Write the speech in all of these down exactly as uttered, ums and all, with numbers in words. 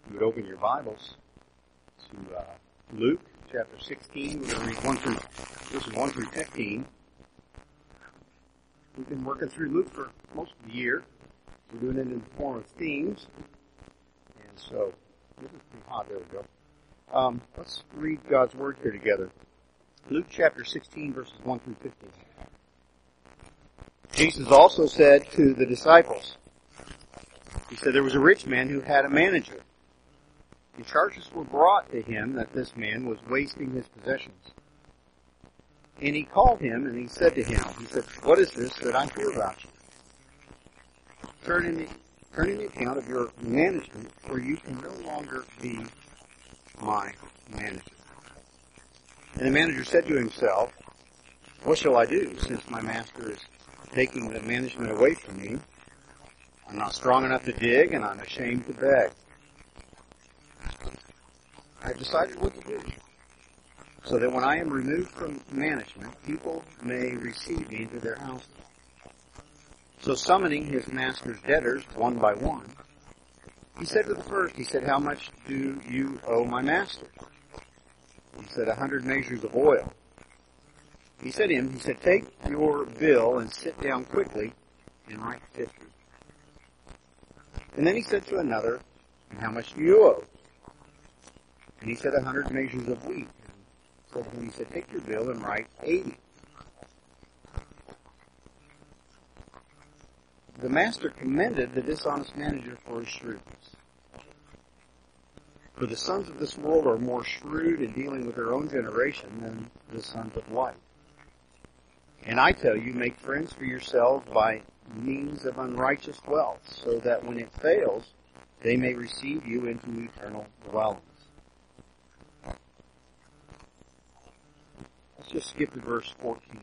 You would open your Bibles to uh, Luke chapter sixteen. We're going to read one through, verses one through fifteen. We've been working through Luke for most of the year. We're doing it in the form of themes. And so, this is pretty hot. There we go. Um, let's read God's Word here together. Luke chapter sixteen, verses one through fifteen. Jesus also said to the disciples, He said, there was a rich man who had a manager. And charges were brought to him that this man was wasting his possessions. And he called him and he said to him, he said, what is this that I hear about you? Turn in the, turn in the account of your management, for you can no longer be my manager. And the manager said to himself, what shall I do, since my master is taking the management away from me? I'm not strong enough to dig, and I'm ashamed to beg. I've decided what to do, so that when I am removed from management, people may receive me into their houses. So summoning his master's debtors one by one, he said to the first, he said, how much do you owe my master? He said, a hundred measures of oil. He said to him, he said, take your bill and sit down quickly and write fifty. And then he said to another, and how much do you owe? And he said, a hundred measures of wheat. And so he said, take your bill and write eighty. The master commended the dishonest manager for his shrewdness. For the sons of this world are more shrewd in dealing with their own generation than the sons of light. And I tell you, make friends for yourselves by means of unrighteous wealth, so that when it fails, they may receive you into eternal dwellings. Let's just skip to verse fourteen.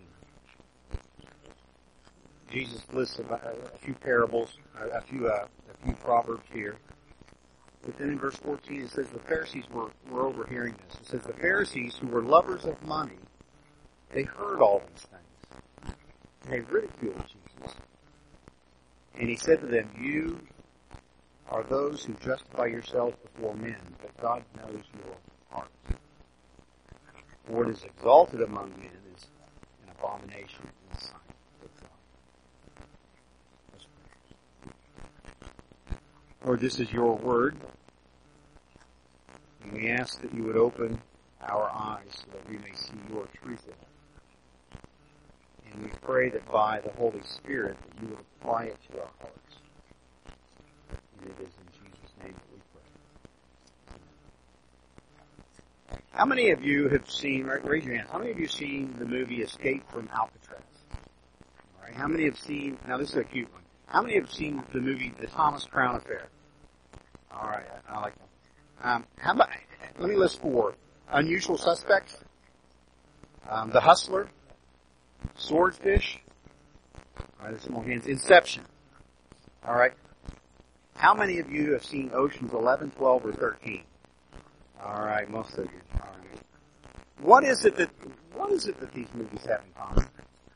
Jesus lists a few parables, a few, uh, a few proverbs here. But then in verse fourteen it says the Pharisees were, were overhearing this. It says the Pharisees, who were lovers of money, they heard all these things. And they ridiculed Jesus. And he said to them, you are those who justify yourselves before men, but God knows your hearts. For what is exalted among men is an abomination in the sight of God. Let's pray. Lord, this is your word. And we ask that you would open our eyes so that we may see your truth in it. And we pray that by the Holy Spirit that you would apply it to our hearts. And it is in Jesus' name that we pray. How many of you have seen, raise your hand, how many of you have seen the movie Escape from Alcatraz? All right, how many have seen, now this is a cute one, how many have seen the movie The Thomas Crown Affair? All right, I, I like that. Um, how about, let me list four. Unusual Suspects, um, The Hustler, Swordfish. All right, there's some more hands. Inception. All right. How many of you have seen Oceans eleven, twelve, or thirteen? All right, most of you. All right. What is it that what is it that these movies have in common?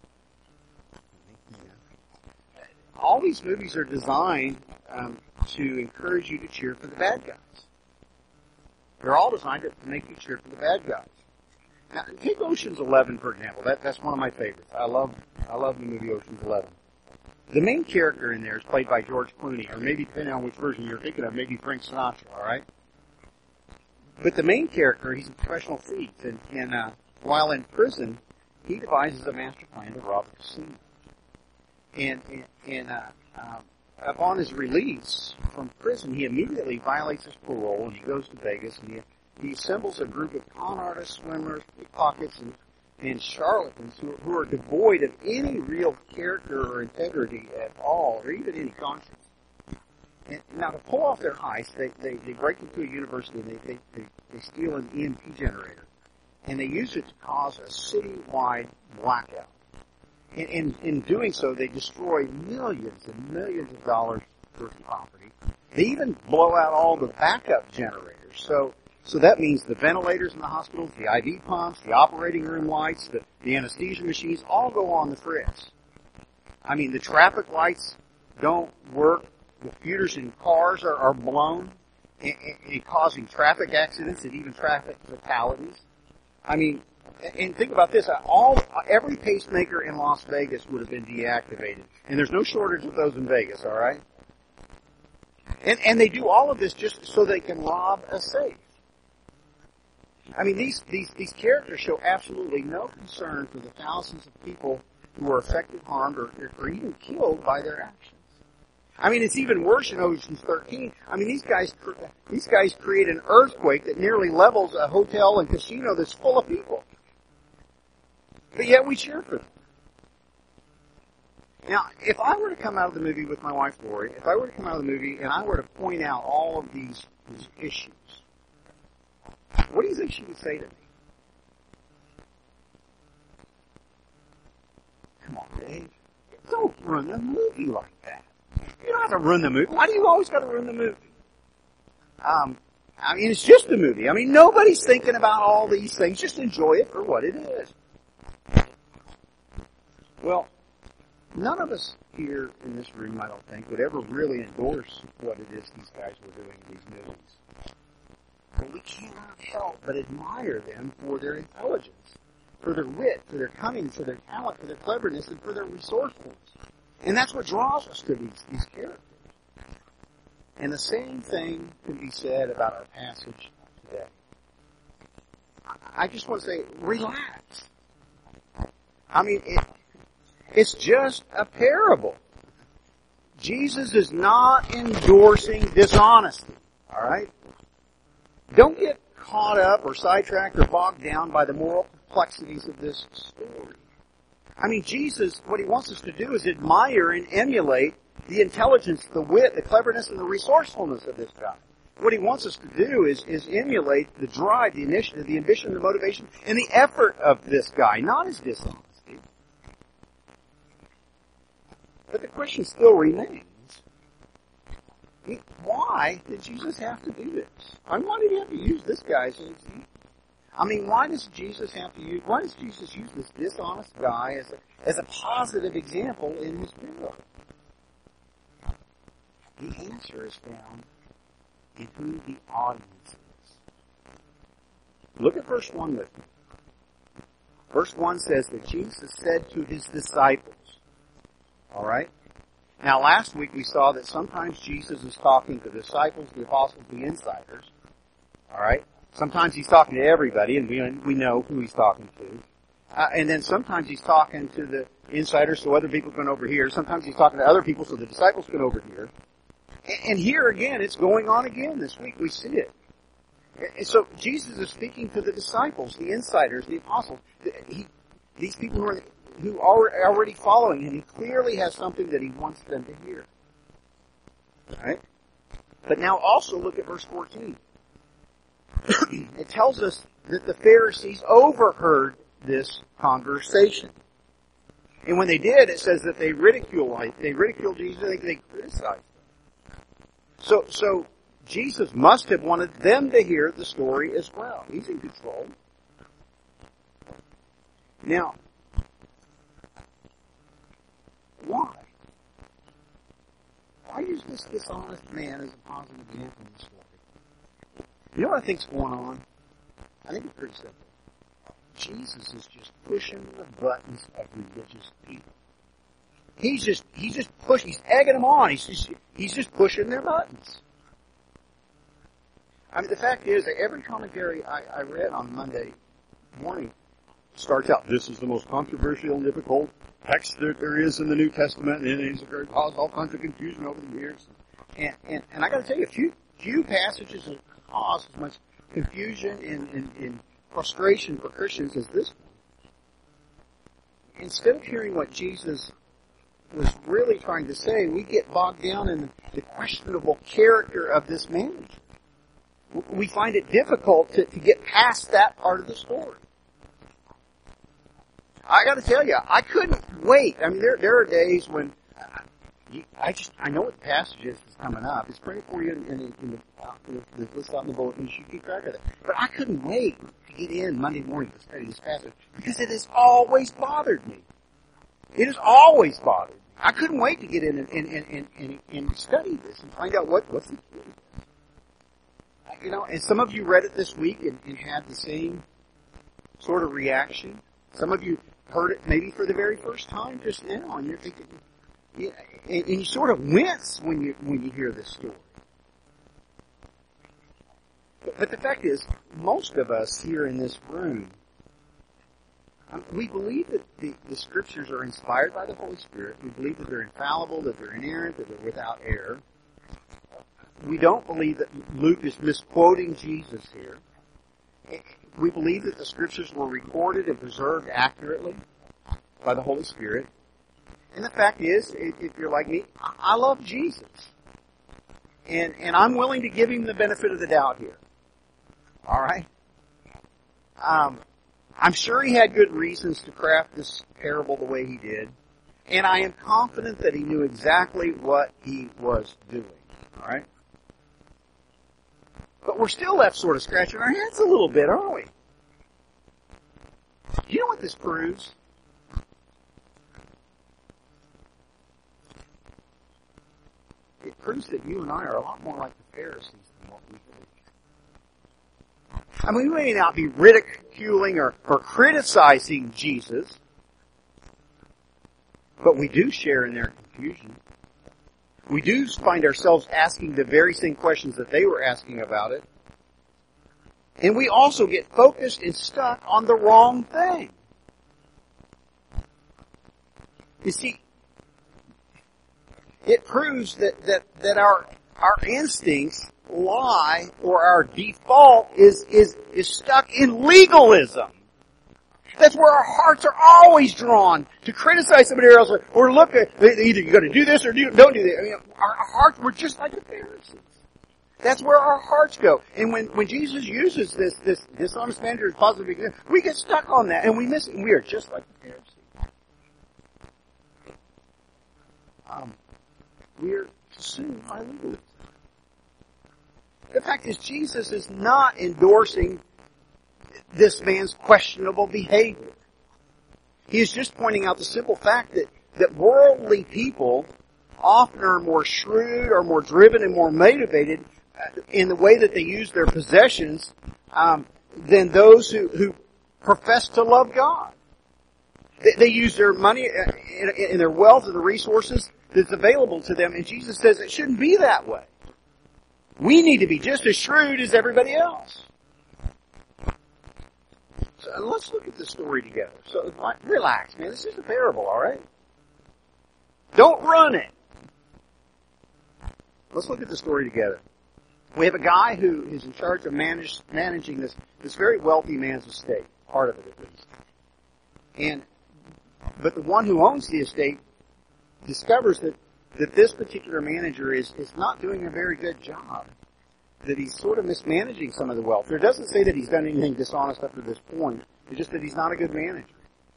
All these movies are designed um, to encourage you to cheer for the bad guys. They're all designed to make you cheer for the bad guys. Now, take Ocean's Eleven, for example. That, that's one of my favorites. I love, I love the movie Ocean's Eleven. The main character in there is played by George Clooney, or maybe, depending on which version you're thinking of, maybe Frank Sinatra, all right? But the main character, he's a professional thief, and, and uh, while in prison, he devises a master plan to rob a casino. And, and, and uh, uh, upon his release from prison, he immediately violates his parole, and he goes to Vegas, and he He assembles a group of con artists, swindlers, pickpockets, and, and charlatans who, who are devoid of any real character or integrity at all, or even any conscience. And now, to pull off their heist, they, they, they break into a university and they, they, they, they steal an E M P generator. And they use it to cause a citywide blackout. And in, in doing so, they destroy millions and millions of dollars worth of property. They even blow out all the backup generators. So So that means the ventilators in the hospitals, the I V pumps, the operating room lights, the, the anesthesia machines all go on the fritz. I mean, the traffic lights don't work. The computers in cars are, are blown. and, and causing traffic accidents and even traffic fatalities. I mean, and think about this, all, every pacemaker in Las Vegas would have been deactivated. And there's no shortage of those in Vegas, alright? And, and they do all of this just so they can rob a safe. I mean, these, these, these characters show absolutely no concern for the thousands of people who are affected, harmed, or, or even killed by their actions. I mean, it's even worse in Ocean's thirteen. I mean, these guys, these guys create an earthquake that nearly levels a hotel and casino that's full of people. But yet we cheer for them. Now, if I were to come out of the movie with my wife Lori, if I were to come out of the movie and I were to point out all of these, these issues, what do you think she would say to me? Come on, Dave. Don't run the movie like that. You don't have to run the movie. Why do you always got to run the movie? Um, I mean, it's just a movie. I mean, nobody's thinking about all these things. Just enjoy it for what it is. Well, none of us here in this room, I don't think, would ever really endorse what it is these guys were doing in these movies. But we cannot help but admire them for their intelligence, for their wit, for their cunning, for their talent, for their cleverness, and for their resourcefulness. And that's what draws us to these, these characters. And the same thing can be said about our passage today. I just want to say, relax. I mean, it, it's just a parable. Jesus is not endorsing dishonesty, all right? Don't get caught up or sidetracked or bogged down by the moral complexities of this story. I mean, Jesus, what he wants us to do is admire and emulate the intelligence, the wit, the cleverness, and the resourcefulness of this guy. What he wants us to do is, is emulate the drive, the initiative, the ambition, the motivation, and the effort of this guy, not his dishonesty. But the question still remains, why did Jesus have to do this? I mean, why did he have to use this guy as an example? I mean, why does Jesus have to use, why does Jesus use this dishonest guy as a, as a positive example in his parable? The answer is found in who the audience is. Look at verse one with me. Verse one says that Jesus said to his disciples, all right? Now, last week we saw that sometimes Jesus is talking to the disciples, the apostles, the insiders, all right? Sometimes he's talking to everybody, and we, we know who he's talking to. Uh, and then sometimes he's talking to the insiders so other people can overhear. Sometimes he's talking to other people so the disciples can overhear. And, and here again, it's going on again this week. We see it. And so Jesus is speaking to the disciples, the insiders, the apostles. He, these people who are who are already following him. He clearly has something that he wants them to hear. All right? But now also look at verse fourteen. It tells us that the Pharisees overheard this conversation. And when they did, it says that they ridiculed, they ridiculed Jesus, they, they criticized him. So, so Jesus must have wanted them to hear the story as well. He's in control. Now, why? Why use this dishonest man as a positive example in the story? You know what I think's going on? I think it's pretty simple. Jesus is just pushing the buttons of religious people. He's just, he's just pushing, he's egging them on. He's just, he's just pushing their buttons. I mean, the fact is that every commentary I, I read on Monday morning starts out, this is the most controversial and difficult text that there is in the New Testament, and it's caused all kinds of confusion over the years. And, and, and I gotta tell you, a few, few passages have caused as much confusion and, and, and frustration for Christians as this one. Instead of hearing what Jesus was really trying to say, we get bogged down in the questionable character of this manager. We find it difficult to, to get past that part of the story. I gotta tell you, I couldn't wait. I mean, there, there are days when uh, you, I just, I know what the passage is that's coming up. It's praying for you in, in, in the, uh, the list on the bulletin. You should keep track of it. But I couldn't wait to get in Monday morning to study this passage because it has always bothered me. It has always bothered me. I couldn't wait to get in and, and, and, and, and study this and find out what, what's the key. You know, and some of you read it this week and, and had the same sort of reaction. Some of you heard it maybe for the very first time just now, and you're thinking, yeah, and, and you sort of wince when you when you hear this story. But, but the fact is, most of us here in this room, um, we believe that the, the Scriptures are inspired by the Holy Spirit. We believe that they're infallible, that they're inerrant, that they're without error. We don't believe that Luke is misquoting Jesus here. We believe that the Scriptures were recorded and preserved accurately by the Holy Spirit. And the fact is, if you're like me, I love Jesus. And, and I'm willing to give him the benefit of the doubt here. Alright? Um, I'm sure he had good reasons to craft this parable the way he did. And I am confident that he knew exactly what he was doing. Alright? But we're still left sort of scratching our heads a little bit, aren't we? You know what this proves? It proves that you and I are a lot more like the Pharisees than what we believe. I mean, we may not be ridiculing or, or criticizing Jesus, but we do share in their confusion. We do find ourselves asking the very same questions that they were asking about it. And we also get focused and stuck on the wrong thing. You see, it proves that, that, that our, our instincts lie, or our default is, is, is stuck in legalism. That's where our hearts are always drawn to criticize somebody else, or, or look at, either you got to do this or do, don't do that. I mean, our hearts were just like the Pharisees. That's where our hearts go. And when, when Jesus uses this, this dishonest manager as positive example, we get stuck on that and we miss it. And we are just like the Pharisees. Um, we are consumed by legalism. The fact is, Jesus is not endorsing this man's questionable behavior. He is just pointing out the simple fact that, that worldly people often are more shrewd or more driven and more motivated in the way that they use their possessions um, than those who, who profess to love God. They, they use their money and, and their wealth and the resources that's available to them, and Jesus says it shouldn't be that way. We need to be just as shrewd as everybody else. So let's look at the story together. So relax, man. This is a parable, all right? Don't run it. Let's look at the story together. We have a guy who is in charge of manage, managing this, this very wealthy man's estate, part of it at least. And, but the one who owns the estate discovers that, that this particular manager is, is not doing a very good job. That he's sort of mismanaging some of the wealth. There doesn't say that he's done anything dishonest up to this point. It's just that he's not a good manager.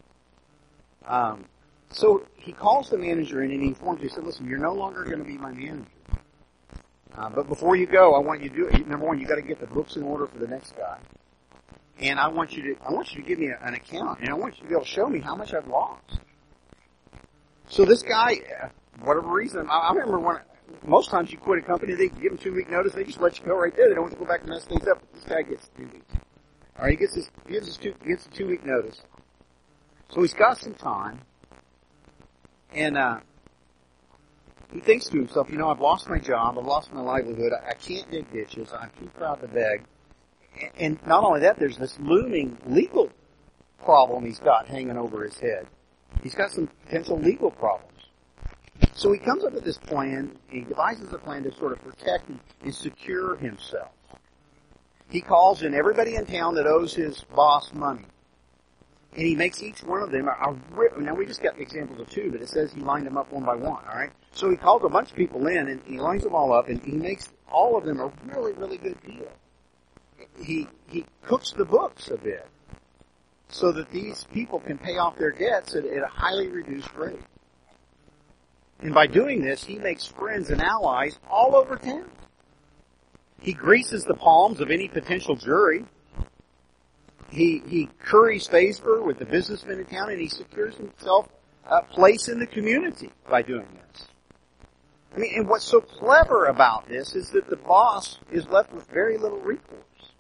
Um, so he calls the manager in and he informs you, he said, listen, you're no longer going to be my manager. Uh, but before you go, I want you to do it. Number one, you got to get the books in order for the next guy. And I want you to, I want you to give me a, an account, and I want you to be able to show me how much I've lost. So this guy, for whatever reason, I, I remember when, most times you quit a company, they give them two week notice, they just let you go right there. They don't want to go back and mess things up. But this guy gets two weeks. Alright, he gets his, he gives his two, gets a two week notice. So he's got some time. And, uh, he thinks to himself, you know, I've lost my job, I've lost my livelihood, I, I can't dig ditches, I'm too proud to beg. And, and not only that, there's this looming legal problem he's got hanging over his head. He's got some potential legal problems. So he comes up with this plan, he devises a plan to sort of protect and, and secure himself. He calls in everybody in town that owes his boss money. And he makes each one of them a, a now we just got examples of two, but it says he lined them up one by one, alright? So he calls a bunch of people in and he lines them all up and he makes all of them a really, really good deal. He, he cooks the books a bit so that these people can pay off their debts at, at a highly reduced rate. And by doing this, he makes friends and allies all over town. He greases the palms of any potential jury. He, he curries favor with the businessmen in town, and he secures himself a place in the community by doing this. I mean, and what's so clever about this is that the boss is left with very little recourse.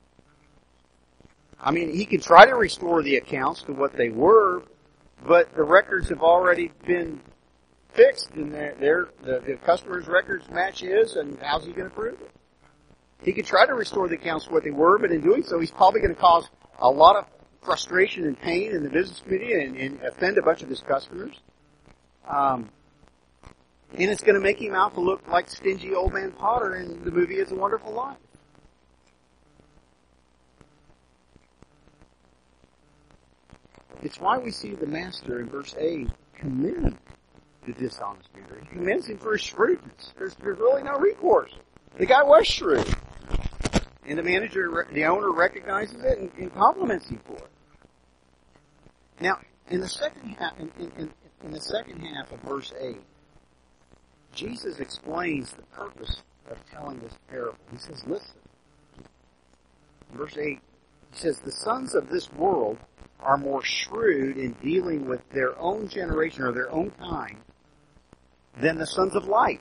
I mean, he can try to restore the accounts to what they were, but the records have already been fixed, and they're, they're, the, the customer's records match his, and how's he going to prove it? He could try to restore the accounts to what they were, but in doing so, he's probably going to cause a lot of frustration and pain in the business community and, and offend a bunch of his customers. Um, and it's going to make him out to look like stingy old man Potter in the movie It's a Wonderful Life. It's why we see the master in verse eight commend the dishonest bidder. He commends him for his shrewdness. There's, there's really no recourse. The guy was shrewd. And the manager, the owner recognizes it and, and compliments him for it. Now, in the second half, in, in, in the second half of verse eight, Jesus explains the purpose of telling this parable. He says, listen. In verse eight, he says, the sons of this world are more shrewd in dealing with their own generation or their own kind than the sons of light.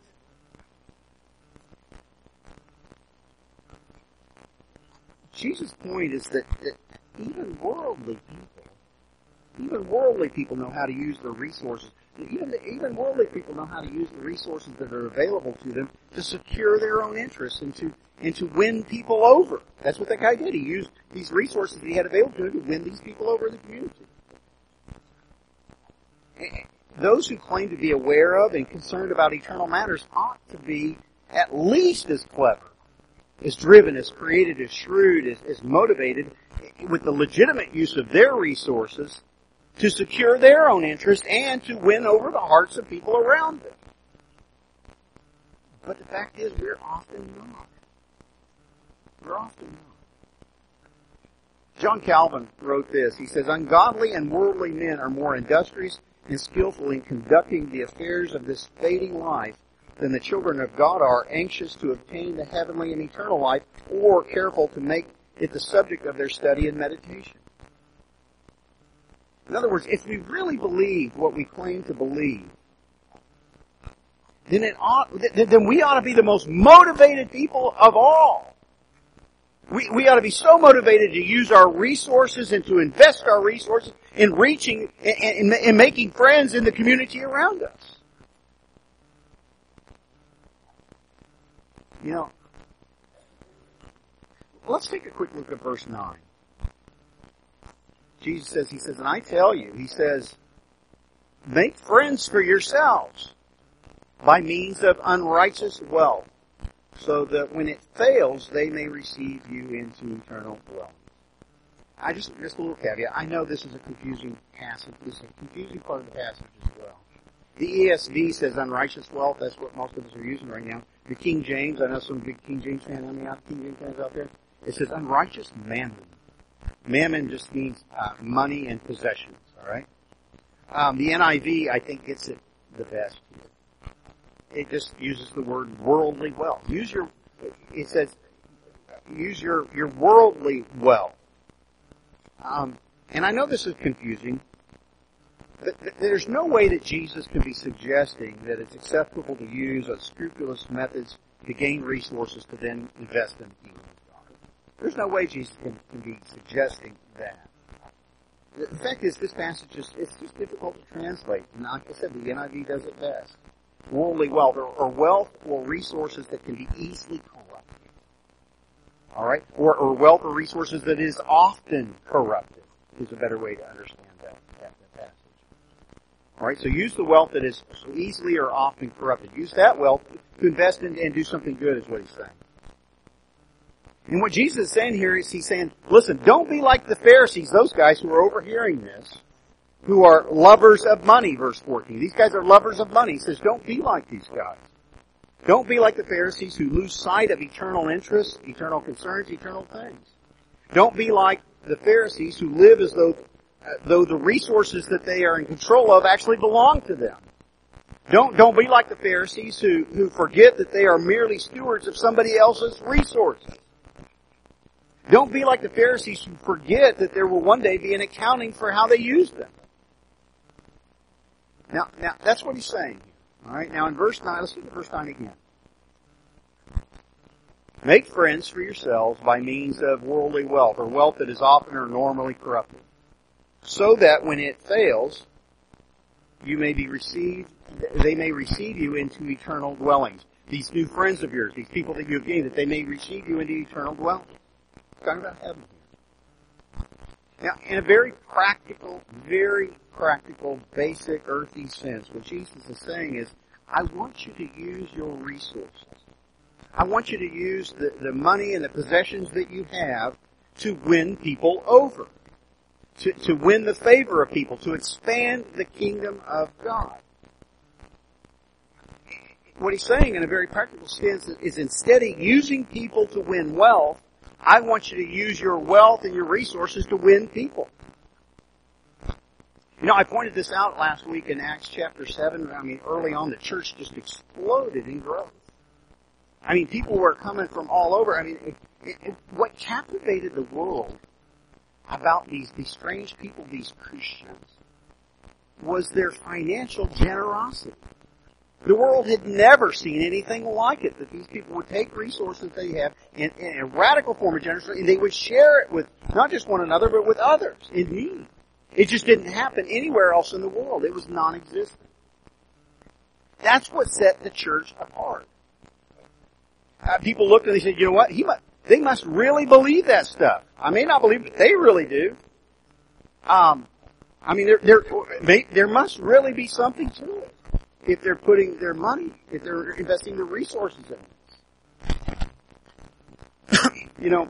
Jesus' point is that, that even worldly people, even worldly people know how to use their resources. Even, even worldly people know how to use the resources that are available to them to secure their own interests and to and to win people over. That's what that guy did. He used these resources that he had available to him to win these people over in the community. Those who claim to be aware of and concerned about eternal matters ought to be at least as clever, as driven, as creative, as shrewd, as, as motivated with the legitimate use of their resources to secure their own interest and to win over the hearts of people around them. But the fact is, we're often not. We're often not. John Calvin wrote this. He says, ungodly and worldly men are more industrious and skillful in conducting the affairs of this fading life than the children of God are, anxious to obtain the heavenly and eternal life, or careful to make it the subject of their study and meditation. In other words, if we really believe what we claim to believe, then it ought, then we ought to be the most motivated people of all. We, we ought to be so motivated to use our resources and to invest our resources in reaching and, and making friends in the community around us. You know, let's take a quick look at verse nine. Jesus says, he says, and I tell you, he says, make friends for yourselves by means of unrighteous wealth, so that when it fails, they may receive you into eternal dwelling. I just, just a little caveat. I know this is a confusing passage. This is a confusing part of the passage as well. The E S V says unrighteous wealth. That's what most of us are using right now. The King James, I know some big King James fans, how many King James fans out there? It says unrighteous mammon. Mammon just means uh, money and possessions, all right? Um, the N I V, I think, gets it the best here. It just uses the word worldly wealth. Use your, it says, use your, your worldly wealth. Um, and I know this is confusing, but there's no way that Jesus can be suggesting that it's acceptable to use unscrupulous methods to gain resources to then invest in the kingdom of God. There's no way Jesus can, can be suggesting that. The fact is, this passage is it's just difficult to translate. And like I said, the N I V does it best. Worldly wealth, or, or wealth or resources that can be easily corrupted. All right? Or, or wealth or resources that is often corrupted is a better way to understand that, that, that passage. All right? So use the wealth that is so easily or often corrupted. Use that wealth to invest in and do something good is what he's saying. And what Jesus is saying here is he's saying, listen, don't be like the Pharisees, those guys who are overhearing this, who are lovers of money, verse fourteen. These guys are lovers of money. He says, don't be like these guys. Don't be like the Pharisees who lose sight of eternal interests, eternal concerns, eternal things. Don't be like the Pharisees who live as though, uh, though the resources that they are in control of actually belong to them. Don't, don't be like the Pharisees who, who forget that they are merely stewards of somebody else's resources. Don't be like the Pharisees who forget that there will one day be an accounting for how they use them. Now, now that's what he's saying. All right, now in verse nine, let's look at verse nine again. Make friends for yourselves by means of worldly wealth, or wealth that is often or normally corrupted, so that when it fails, you may be received, they may receive you into eternal dwellings. These new friends of yours, these people that you have gained, that they may receive you into eternal dwellings. It's talking about heaven here. Now, in a very practical, very practical, basic, earthy sense, what Jesus is saying is, I want you to use your resources. I want you to use the, the money and the possessions that you have to win people over. To, to win the favor of people, to expand the kingdom of God. What he's saying in a very practical sense is, instead of using people to win wealth, I want you to use your wealth and your resources to win people. You know, I pointed this out last week in Acts chapter seven. I mean, early on, the church just exploded in growth. I mean, people were coming from all over. I mean, it, it, it, what captivated the world about these, these strange people, these Christians, was their financial generosity. The world had never seen anything like it, that these people would take resources they have in, in a radical form of generosity, and they would share it with not just one another, but with others in need. It just didn't happen anywhere else in the world. It was non-existent. That's what set the church apart. Uh, people looked and they said, you know what, he must, they must really believe that stuff. I may not believe it, but they really do. Um, I mean, there, there, they, there must really be something to it if they're putting their money, if they're investing their resources in it. You know,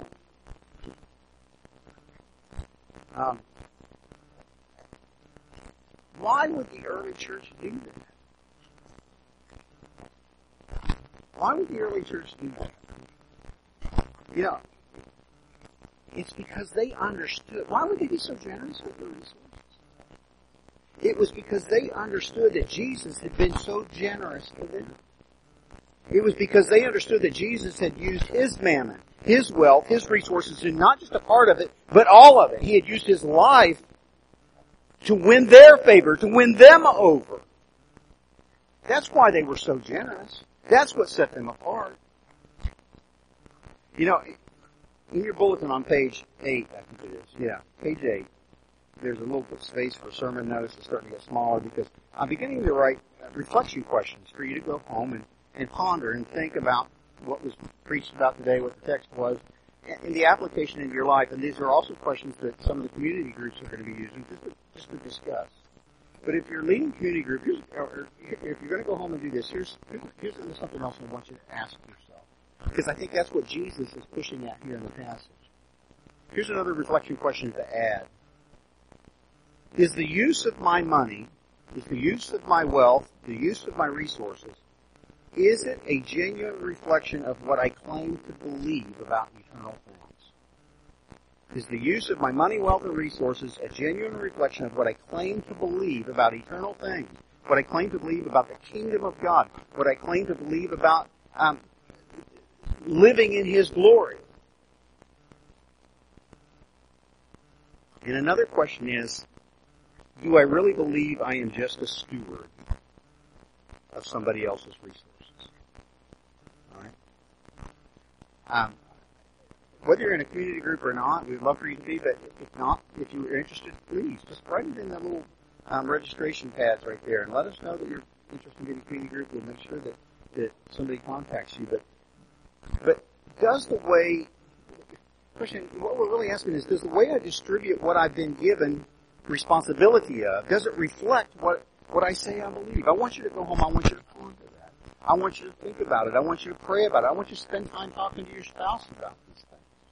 um, why would the early church do that? Why would the early church do that? You know, it's because they understood. Why would they be so generous with their resources? It was because they understood that Jesus had been so generous to them. It was because they understood that Jesus had used His mammon, His wealth, His resources, and not just a part of it, but all of it. He had used His life to win their favor, to win them over. That's why they were so generous. That's what set them apart. You know, in your bulletin on page eight, I think it is, yeah, page eight, there's a little space for sermon notes. It's starting to get smaller because I'm beginning to write reflection questions for you to go home and, and ponder and think about what was preached about today, what the text was, and the application into your life. And these are also questions that some of the community groups are going to be using just to, just to discuss. But if you're leading community group, here's, or if you're going to go home and do this, here's, here's something else I want you to ask yourself. Because I think that's what Jesus is pushing at here in the passage. Here's another reflection question to add. Is the use of my money, is the use of my wealth, the use of my resources, is it a genuine reflection of what I claim to believe about eternal things? Is the use of my money, wealth, and resources a genuine reflection of what I claim to believe about eternal things? What I claim to believe about the kingdom of God? What I claim to believe about um, living in His glory? And another question is, do I really believe I am just a steward of somebody else's resources? All right. Um, whether you're in a community group or not, we'd love for you to be, but if not, if you're interested, please just write it in the little um, registration pads right there and let us know that you're interested in getting a community group. We'll make sure that, that somebody contacts you. But but does the way, question, what we're really asking is, does the way I distribute what I've been given responsibility of, does it reflect what, what I say I believe? I want you to go home. I want you to ponder that. I want you to think about it. I want you to pray about it. I want you to spend time talking to your spouse about these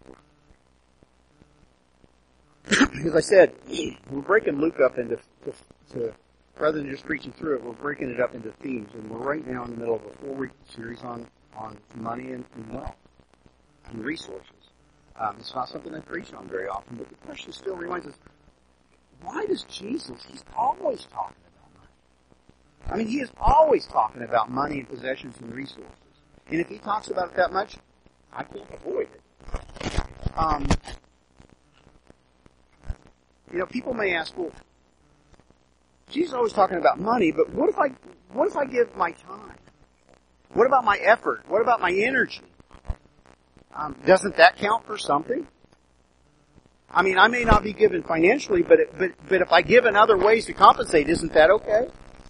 things. As I said, we're breaking Luke up into, to, to, rather than just preaching through it, we're breaking it up into themes. And we're right now in the middle of a four-week series on, on money and, and wealth and resources. Um, it's not something I preach on very often, but the question still reminds us, why does Jesus, He's always talking about money. I mean, He is always talking about money and possessions and resources. And if He talks about it that much, I can't avoid it. Um, you know, people may ask, well, Jesus is always talking about money, but what if I, what if I give my time? What about my effort? What about my energy? Um, doesn't that count for something? I mean, I may not be given financially, but it, but but if I give in other ways to compensate, isn't that okay?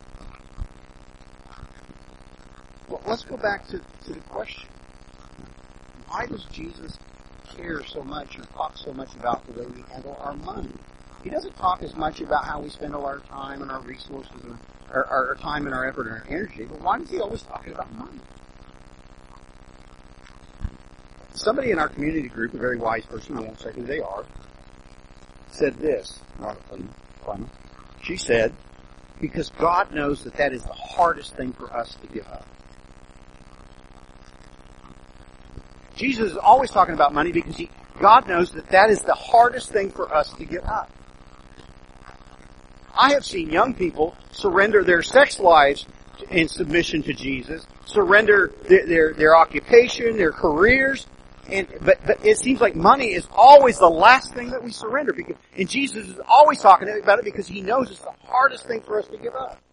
Well, let's go back to, to the question. Why does Jesus care so much or talk so much about the way we handle our money? He doesn't talk as much about how we spend all our time and our resources and our, our time and our effort and our energy, but why is he always talking about money? Somebody in our community group, a very wise person, I won't say who they are, said this. Not fun. She said, because God knows that that is the hardest thing for us to give up. Jesus is always talking about money because he, God knows that that is the hardest thing for us to give up. I have seen young people surrender their sex lives in submission to Jesus, surrender their, their, their occupation, their careers, and but, but it seems like money is always the last thing that we surrender. Because, and Jesus is always talking about it because he knows it's the hardest thing for us to give up.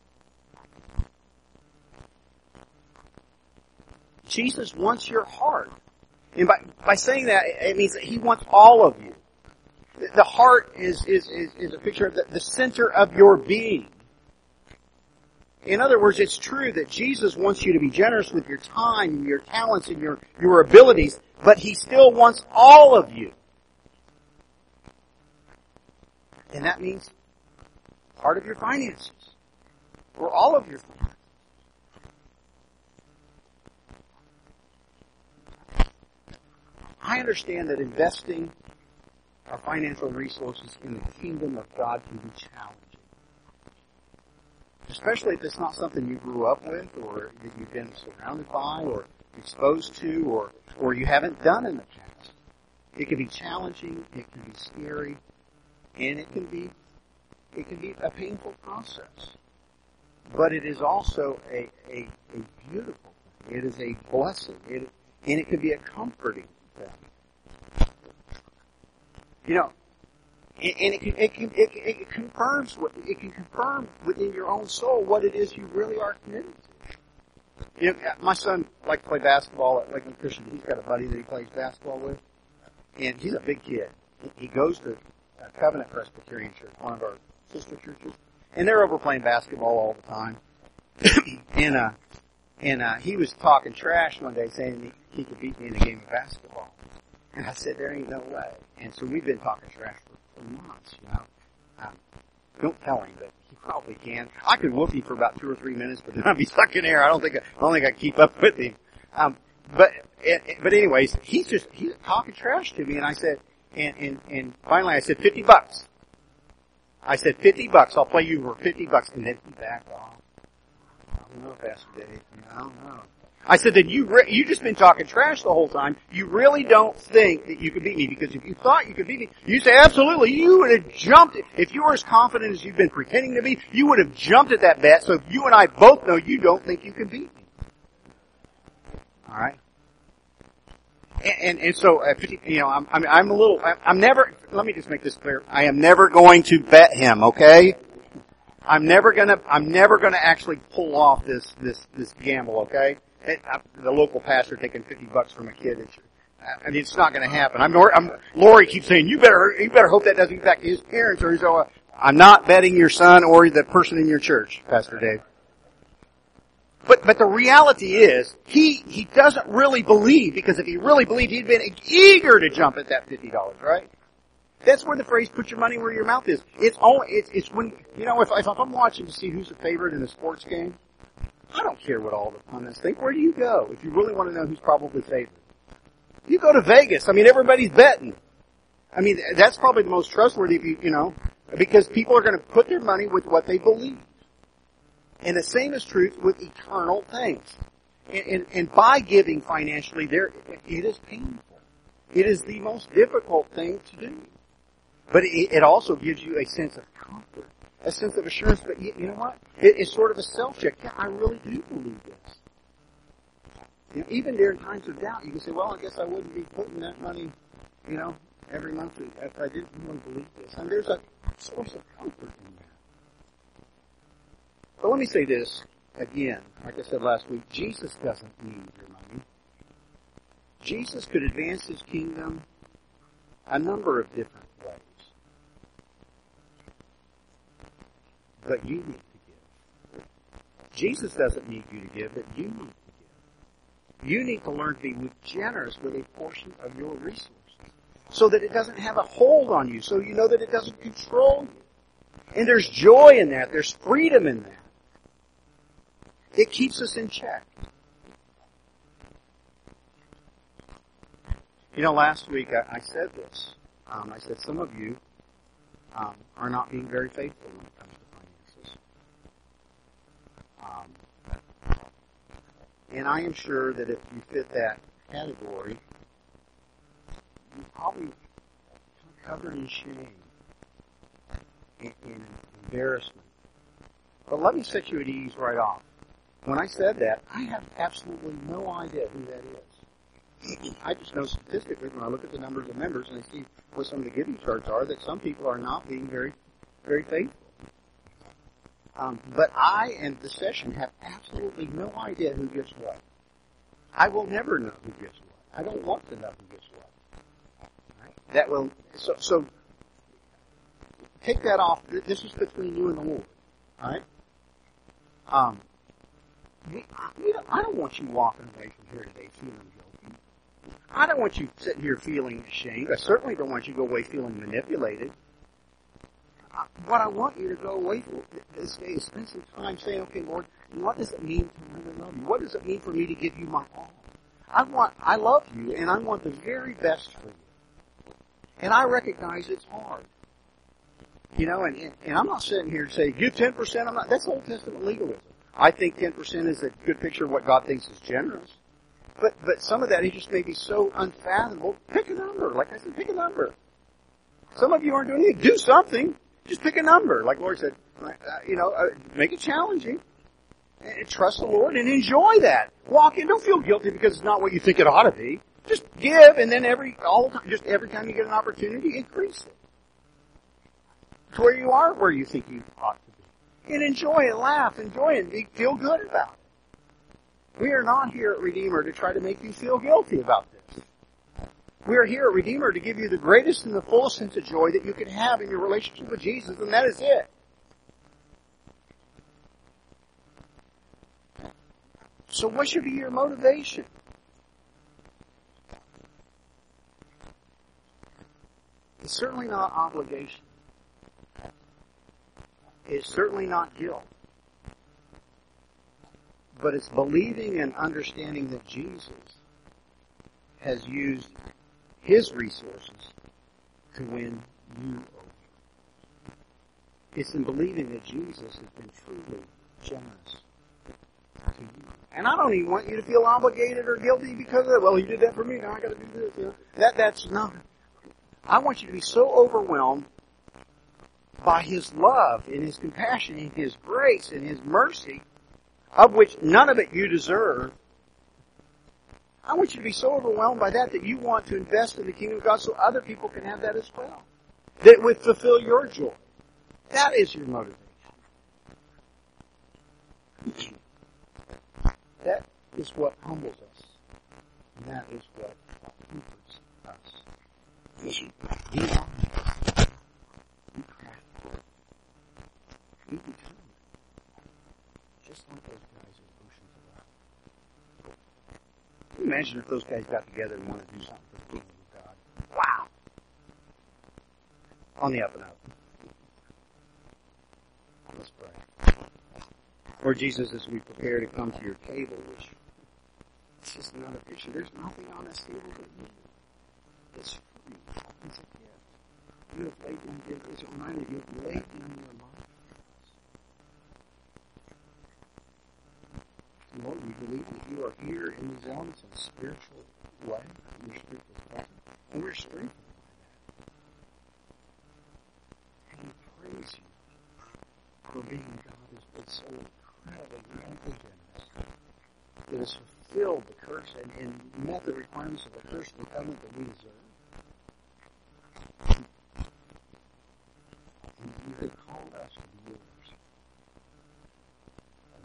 Jesus wants your heart. And by, by saying that, it means that he wants all of you. The heart is, is, is, is a picture of the, the center of your being. In other words, it's true that Jesus wants you to be generous with your time and your talents and your, your abilities, but he still wants all of you. And that means part of your finances, or all of your finances. I understand that investing our financial resources in the kingdom of God can be challenging. Especially if it's not something you grew up with, or that you've been surrounded by, or exposed to, or, or you haven't done in the past. It can be challenging, it can be scary, and it can be, it can be a painful process. But it is also a, a, a beautiful thing. It is a blessing. It, and it can be a comforting thing. You know, and, and it can, it can, it, it confirms what, it can confirm within your own soul what it is you really are committed to. You know, my son likes to play basketball at Lakeland Christian. He's got a buddy that he plays basketball with, and he's a big kid. He goes to Covenant Presbyterian Church, one of our sister churches, and they're over playing basketball all the time. and uh, and uh, he was talking trash one day, saying he, he could beat me in a game of basketball. And I said, there ain't no way. And so we've been talking trash for, for months, you know. Um, don't tell him, but he probably can. I could whoop him for about two or three minutes, but then I'd be stuck in air. I don't think I, I don't think I can keep up with him. Um, but it, but anyways, he's just he's talking trash to me, and I said, and and and finally I said fifty bucks. I said fifty bucks. I'll play you for fifty bucks, and then he backed off. I don't know, Pastor Dave. I don't know. I said, then you re- you just been talking trash the whole time. You really don't think that you could beat me, because if you thought you could beat me, you say absolutely. You would have jumped. If you were as confident as you've been pretending to be, you would have jumped at that bet. So if you and I both know you don't think you can beat me. All right. And and, and so, uh, you know, I'm I'm, I'm a little. I'm never. Let me just make this clear. I am never going to bet him. Okay. I'm never gonna. I'm never gonna actually pull off this this this gamble. Okay. The local pastor taking fifty bucks from a kid. It's, I mean, it's not going to happen. I'm, I'm, Lori keeps saying, you better, you better hope that doesn't get back to his parents or his, uh, I'm not betting your son or the person in your church, Pastor Dave. But, but the reality is, he, he doesn't really believe, because if he really believed, he'd been eager to jump at that fifty dollars, right? That's where the phrase, put your money where your mouth is. It's only, it's, it's when, you know, if, if I'm watching to see who's the favorite in a sports game, I don't care what all the pundits think. Where do you go if you really want to know who's probably favored? You go to Vegas. I mean, everybody's betting. I mean, that's probably the most trustworthy, you know, because people are going to put their money with what they believe. And the same is true with eternal things. And, and, and by giving financially, there it is painful. It is the most difficult thing to do. But it, it also gives you a sense of comfort. A sense of assurance, but you, you know what? It, it's sort of a self-check. Yeah, I really do believe this. You know, even during times of doubt, you can say, well, I guess I wouldn't be putting that money, you know, every month if I didn't really believe this. And there's a source of comfort in that. But let me say this again. Like I said last week, Jesus doesn't need your money. Jesus could advance his kingdom a number of different ways. But you need to give. Jesus doesn't need you to give, but you need to give. You need to learn to be generous with a portion of your resources so that it doesn't have a hold on you, so you know that it doesn't control you. And there's joy in that. There's freedom in that. It keeps us in check. You know, last week I, I said this. Um, I said some of you um, are not being very faithful when it comes to finances. Um, and I am sure that if you fit that category, you probably covered in shame and, and embarrassment. But let me set you at ease right off. When I said that, I have absolutely no idea who that is. I just know statistically when I look at the numbers of members and I see what some of the giving charts are that some people are not being very, very faithful. Um, but I and the session have absolutely no idea who gets what. I will never know who gets what. I don't want to know who gets what. Right? That will so so take that off. This is between you and the Lord. All right. Um. We, we don't, I don't want you walking away from here today feeling guilty. I don't want you sitting here feeling ashamed. I certainly don't want you to go away feeling manipulated. I, what I want you to go away from this day is spend some time saying, okay, Lord, what does it mean for me to love you? What does it mean for me to give you my all? I want, I love you, and I want the very best for you. And I recognize it's hard. You know, and, and, and I'm not sitting here to say, give ten percent. I'm not, that's Old Testament legalism. I think ten percent is a good picture of what God thinks is generous. But but some of that, he just may be so unfathomable. Pick a number. Like I said, pick a number. Some of you aren't doing anything. Do something. Just pick a number. Like Lord said, uh, you know, uh, make it challenging. And trust the Lord and enjoy that. Walk in. Don't feel guilty because it's not what you think it ought to be. Just give, and then every all the time, just every time you get an opportunity, increase it to where you are, where you think you ought to. And enjoy it, laugh, enjoy it, feel good about it. We are not here at Redeemer to try to make you feel guilty about this. We are here at Redeemer to give you the greatest and the fullest sense of joy that you can have in your relationship with Jesus, and that is it. So what should be your motivation? It's certainly not obligation. It's certainly not guilt. But it's believing and understanding that Jesus has used his resources to win you over. It's in believing that Jesus has been truly generous to you. And I don't even want you to feel obligated or guilty because of, well, he did that for me, now I got to do this. You know? That, that's not. I want you to be so overwhelmed by his love and his compassion and his grace and his mercy, of which none of it you deserve. I want you to be so overwhelmed by that that you want to invest in the kingdom of God so other people can have that as well. That it would fulfill your joy. That is your motivation. That is what humbles us. And that is what comforts us. Be honest. Be determined. Just like those guys in Oceans Eleven. Can you imagine if those guys got together and wanted to do something for the kingdom of God? Wow! On the up and up. Let's pray. Lord Jesus, as we prepare to come to your table, which it's just another picture. There's nothing on this table but you. It's free. It's a gift. You have laid down your grace. Remind me, you have laid down your life. Lord, we believe that you are here in these elements in a spiritual way. Your spirit is present. And we're strengthened by that. And we praise you for being God who's been so incredibly, incredibly generous. That has fulfilled the curse and, and met the requirements of the curse and the covenant that we deserve. And you have called us to be yours.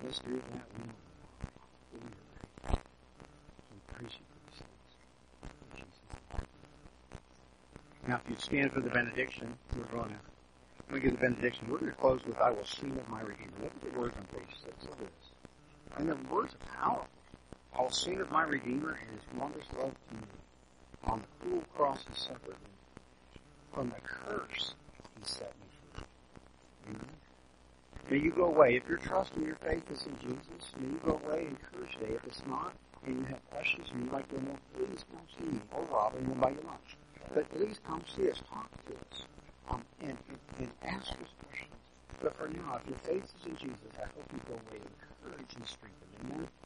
history of that. We know that. We praise you for these things. In Jesus' name. Now, if you stand for the benediction, we're going to, I'm going to give the benediction. We're going to close with, I will sing of my Redeemer. Look at the words on page six. Look at this. And the words are powerful. I will sing of my Redeemer and his wondrous love to me. On the cruel cross he suffered me. From the curse he set me free. Amen. May you go away. If your trust and your faith is in Jesus, may you go away encouraged today. If it's not, and you have questions and you'd like to know, please come see me or Rob and we'll buy you lunch. But please come see us, talk to us, um, and, and, and ask us questions. But for now, if your faith is in Jesus, I hope you go away encouraged and strengthened. Amen.